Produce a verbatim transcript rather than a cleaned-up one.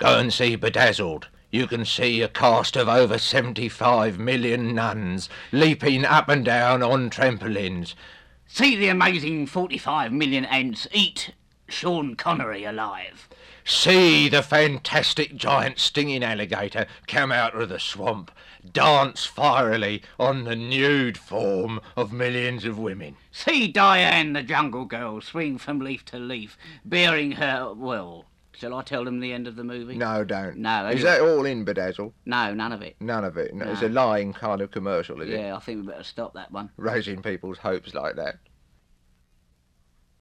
Go and see Bedazzled. You can see a cast of over seventy-five million nuns leaping up and down on trampolines. See the amazing forty-five million ants eat Sean Connery alive. See the fantastic giant stinging alligator come out of the swamp, dance fierily on the nude form of millions of women. See Diane the Jungle Girl swing from leaf to leaf, bearing her, well, shall I tell them the end of the movie? No, don't. No. Is that all in Bedazzled? No, none of it. None of it. No. No. It's a lying kind of commercial, is it? Yeah, I think we better stop that one. Raising people's hopes like that.